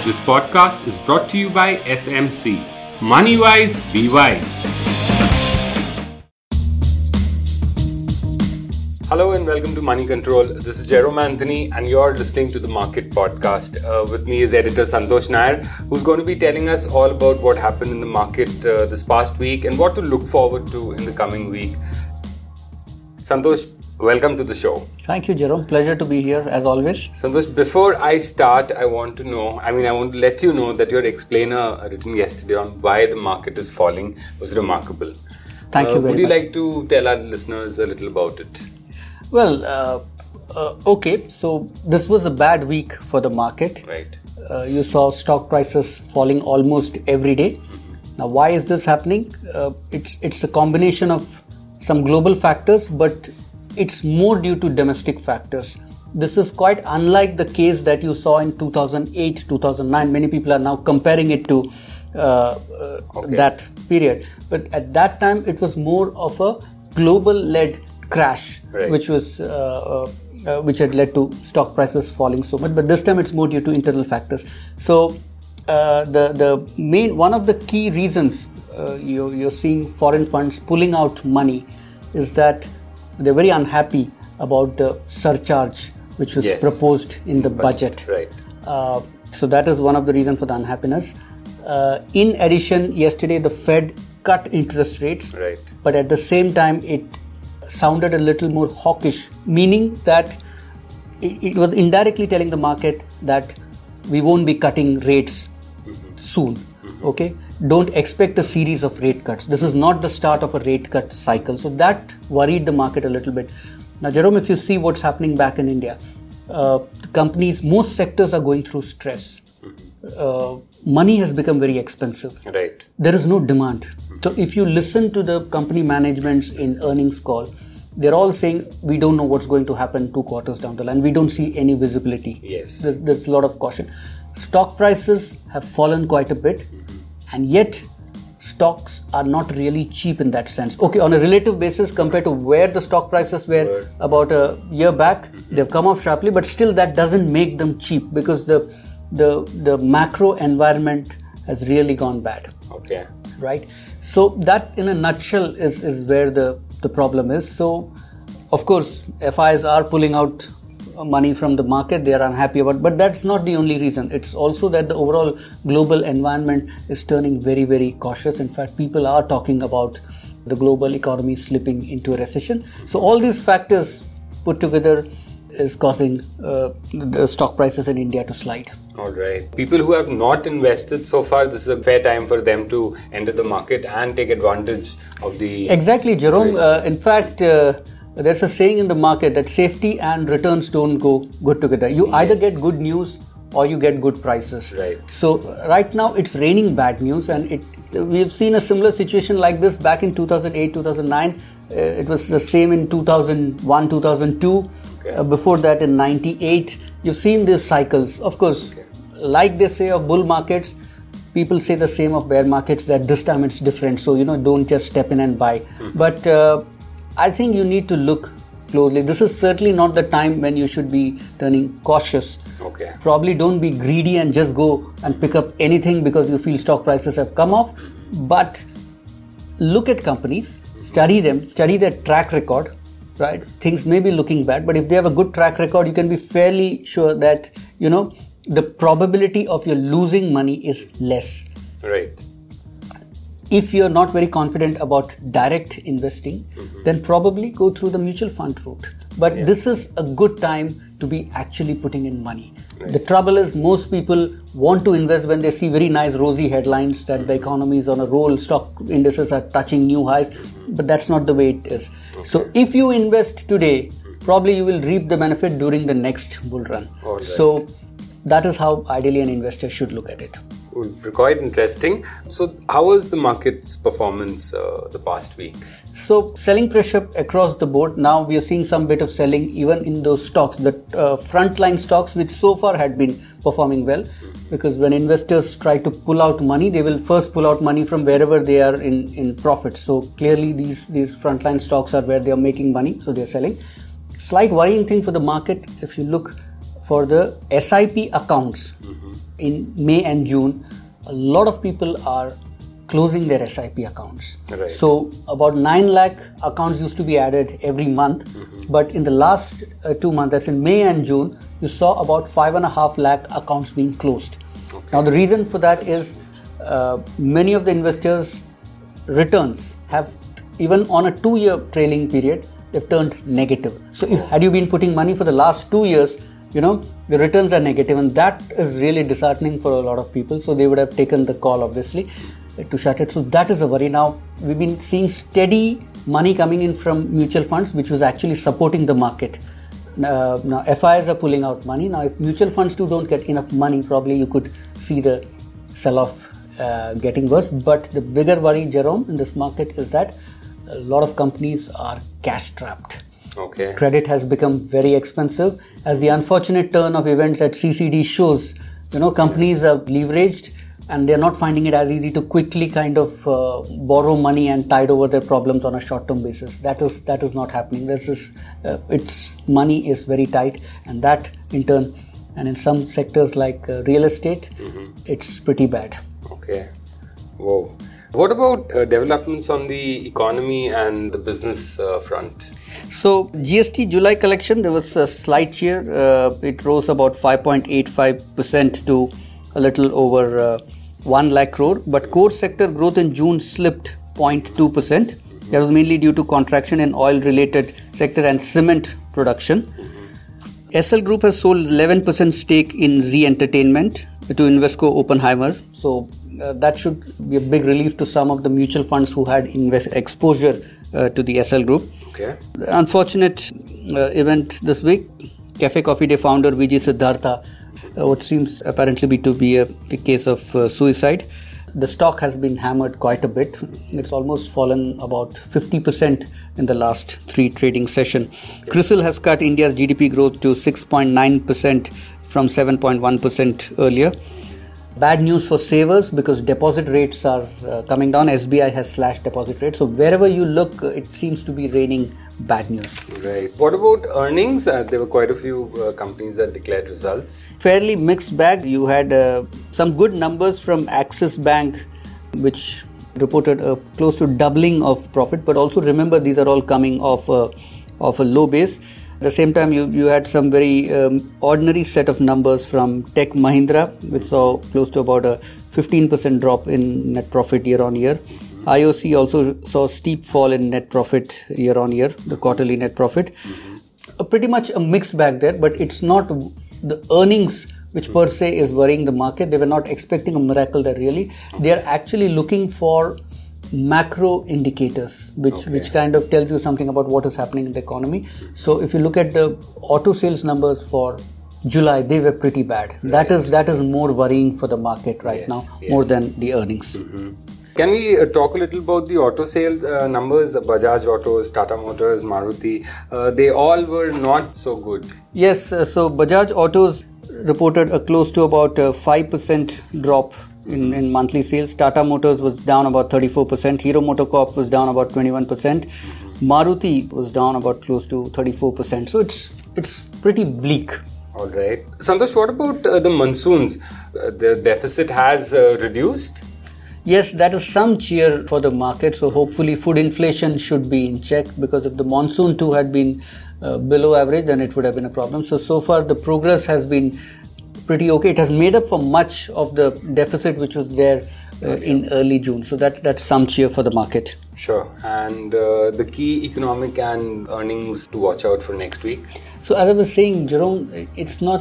This podcast is brought to you by SMC. Money wise, be wise. Hello and welcome to Money Control. This is Jerome Anthony and you're listening to the Market Podcast. With me is editor Santosh Nair, who's going to be telling us all about what happened in the market this past week and what to look forward to in the coming week. Santosh, welcome to the show. Thank you, Jerome. Pleasure to be here as always. Santosh, before I start, I want to let you know that your explainer written yesterday on why the market is falling was remarkable. Thank you very much. Would you like to tell our listeners a little about it? Well, okay. So this was a bad week for the market. Right. You saw stock prices falling almost every day. Now, why is this happening? It's a combination of some global factors, but it's more due to domestic factors. This is quite unlike the case that you saw in 2008, 2009. Many people are now comparing it to that period. But at that time, it was more of a global-led crash, right, which had led to stock prices falling so much. But this time, it's more due to internal factors. So the main one of the key reasons you're seeing foreign funds pulling out money is that they're very unhappy about the surcharge which was proposed in the budget. Right. So that is one of the reasons for the unhappiness. In addition, yesterday the Fed cut interest rates, right, but at the same time it sounded a little more hawkish, meaning that it was indirectly telling the market that we won't be cutting rates soon. Okay, don't expect a series of rate cuts. This is not the start of a rate cut cycle. So that worried the market a little bit. Now, Jerome, if you see what's happening back in India, the companies, most sectors are going through stress. Money has become very expensive. Right. There is no demand. So if you listen to the company managements in earnings call, they're all saying we don't know what's going to happen 2 quarters down the line. We don't see any visibility. Yes. There's a lot of caution. Stock prices have fallen quite a bit, and yet stocks are not really cheap in that sense. Okay, on a relative basis compared to where the stock prices were about a year back, they've come off sharply, but still that doesn't make them cheap because the macro environment has really gone bad. Okay. Right. So that in a nutshell is where the problem is. So of course FIs are pulling out money from the market, they are unhappy about, but that's not the only reason. It's also that the overall global environment is turning very, very cautious. In fact, people are talking about the global economy slipping into a recession. So all these factors put together is causing the stock prices in India to slide. All right. People who have not invested so far, this is a fair time for them to enter the market and take advantage of the... Exactly, Jerome. In fact, there's a saying in the market that safety and returns don't go good together. You either get good news or you get good prices. Right. So right now it's raining bad news, and we've seen a similar situation like this back in 2008, 2009. It was the same in 2001, 2002. Okay. Before that in 98. You've seen these cycles. Of course, like they say of bull markets, people say the same of bear markets, that this time it's different. So, don't just step in and buy. But I think you need to look closely. This is certainly not the time when you should be turning cautious. Okay. Probably don't be greedy and just go and pick up anything because you feel stock prices have come off. But look at companies, study them, study their track record, right? Things may be looking bad, but if they have a good track record, you can be fairly sure that, the probability of you losing money is less. Right. If you're not very confident about direct investing, then probably go through the mutual fund route. But this is a good time to be actually putting in money. Right. The trouble is most people want to invest when they see very nice rosy headlines that the economy is on a roll, stock indices are touching new highs, but that's not the way it is. Okay. So if you invest today, probably you will reap the benefit during the next bull run. Right. So that is how ideally an investor should look at it. Quite interesting. So how was the market's performance the past week? So selling pressure across the board. Now we are seeing some bit of selling even in those stocks, the frontline stocks which so far had been performing well. Because when investors try to pull out money, they will first pull out money from wherever they are in profit. So clearly these frontline stocks are where they are making money, so they are selling. Slight worrying thing for the market, if you look for the SIP accounts, in May and June, a lot of people are closing their SIP accounts. Right. So about 9 lakh accounts used to be added every month, but in the last 2 months, that's in May and June, you saw about 5.5 lakh accounts being closed. Okay. Now the reason for that is many of the investors' returns have, even on a 2-year trailing period, they've turned negative. So had you been putting money for the last 2 years, the returns are negative, and that is really disheartening for a lot of people. So they would have taken the call, obviously, to shut it. So that is a worry. Now we've been seeing steady money coming in from mutual funds, which was actually supporting the market. Now FIs are pulling out money. Now if mutual funds too don't get enough money, probably you could see the sell-off getting worse. But the bigger worry, Jerome, in this market is that a lot of companies are cash trapped. Okay. Credit has become very expensive. As the unfortunate turn of events at CCD shows, companies are leveraged and they're not finding it as easy to quickly kind of borrow money and tide over their problems on a short-term basis. That is not happening. Its money is very tight, and that in turn, and in some sectors like real estate, it's pretty bad. Okay. Whoa. What about developments on the economy and the business front? So GST July collection, there was a slight cheer. It rose about 5.85% to a little over 1 lakh crore. But core sector growth in June slipped 0.2%. That was mainly due to contraction in oil-related sector and cement production. SL Group has sold 11% stake in Z Entertainment to Invesco Oppenheimer. So that should be a big relief to some of the mutual funds who had exposure to the SL Group. Okay. The unfortunate event this week, Cafe Coffee Day founder Vijay Siddhartha, what seems apparently to be a case of suicide. The stock has been hammered quite a bit. It's almost fallen about 50% in the last 3 trading sessions. CRISIL has cut India's GDP growth to 6.9% from 7.1% earlier. Bad news for savers because deposit rates are coming down. SBI has slashed deposit rates. So wherever you look, it seems to be raining bad news. Right. What about earnings? There were quite a few companies that declared results. Fairly mixed bag. You had some good numbers from Axis Bank, which reported close to doubling of profit. But also remember, these are all coming off a low base. At the same time, you had some very ordinary set of numbers from Tech Mahindra, which saw close to about a 15% drop in net profit year on year. IOC also saw a steep fall in net profit year on year, the quarterly net profit. Pretty much a mixed bag there, but it's not the earnings which per se is worrying the market. They were not expecting a miracle there really. They are actually looking for macro indicators which kind of tells you something about what is happening in the economy. So if you look at the auto sales numbers for July, they were pretty bad. Right. That is more worrying for the market right now, more than the earnings. Can we talk a little about the auto sales numbers? Bajaj Autos, Tata Motors, Maruti, they all were not so good. Yes, so Bajaj Autos reported a close to about a 5% drop in monthly sales. Tata Motors was down about 34%. Hero MotoCorp was down about 21%. Maruti was down about close to 34%. So it's pretty bleak. All right. Santosh, what about the monsoons? The deficit has reduced? Yes, that is some cheer for the market. So hopefully food inflation should be in check, because if the monsoon too had been below average, then it would have been a problem. So far the progress has been pretty okay. It has made up for much of the deficit which was there in early June. So that's some cheer for the market. Sure. And the key economic and earnings to watch out for next week? So as I was saying, Jerome, it's not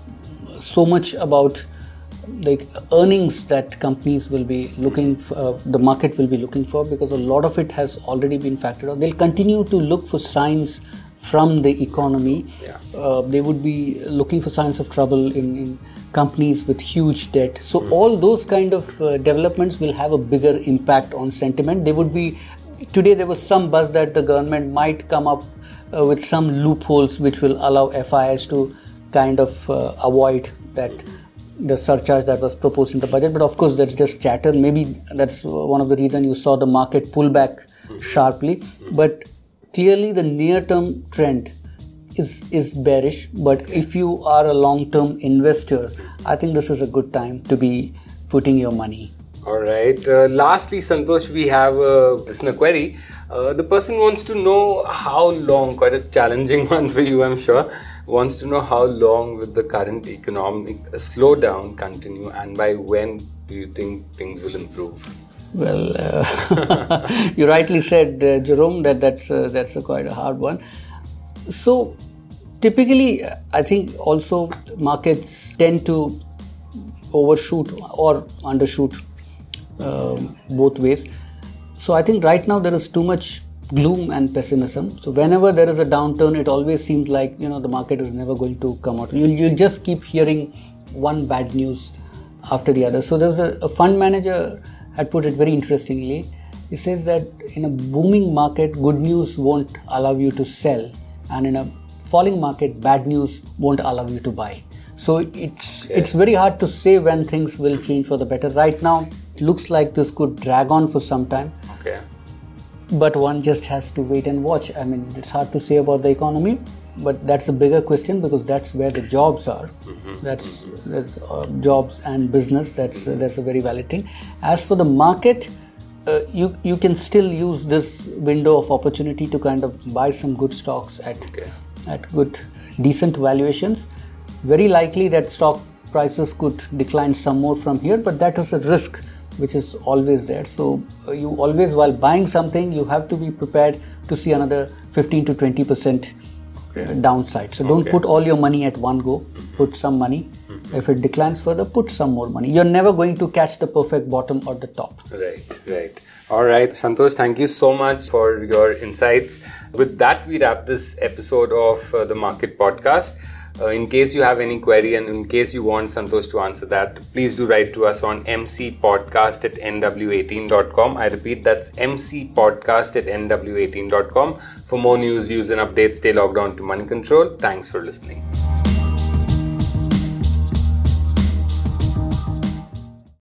so much about like earnings that companies will be looking for, the market will be looking for, because a lot of it has already been factored out. They'll continue to look for signs from the economy. They would be looking for signs of trouble in companies with huge debt. So all those kind of developments will have a bigger impact on sentiment. Today there was some buzz that the government might come up with some loopholes which will allow FIs to kind of avoid that the surcharge that was proposed in the budget. But of course that's just chatter. Maybe that's one of the reasons you saw the market pull back sharply. But clearly the near-term trend is bearish. But if you are a long-term investor, I think this is a good time to be putting your money. All right. Lastly, Santosh, we have a listener query. The person wants to know how long, quite a challenging one for you, I'm sure, wants to know how long will the current economic slowdown continue, and by when do you think things will improve? Well, you rightly said, Jerome, that's quite a hard one. So, typically, I think also markets tend to overshoot or undershoot, both ways. So, I think right now there is too much gloom and pessimism. So, whenever there is a downturn, it always seems like the market is never going to come out. You'll just keep hearing one bad news after the other. So, there was a fund manager had put it very interestingly. He says that in a booming market, good news won't allow you to sell, and in a falling market, bad news won't allow you to buy. So it's very hard to say when things will change for the better. Right now, it looks like this could drag on for some time. Okay. But one just has to wait and watch. I mean, it's hard to say about the economy, but that's a bigger question because that's where the jobs are. That's jobs and business. That's a very valid thing. As for the market, you can still use this window of opportunity to kind of buy some good stocks at good, decent valuations. Very likely that stock prices could decline some more from here, but that is a risk which is always there. So you always, while buying something, you have to be prepared to see another 15 to 20% downside. So don't put all your money at one go. Put some money. If it declines further, put some more money. You're never going to catch the perfect bottom or the top. Right. All right, Santosh, thank you so much for your insights. With that, we wrap this episode of the Market Podcast. In case you have any query and in case you want Santosh to answer that, please do write to us on mcpodcast@nw18.com. I repeat, that's mcpodcast@nw18.com. For more news, views and updates, stay logged on to Money Control. Thanks for listening.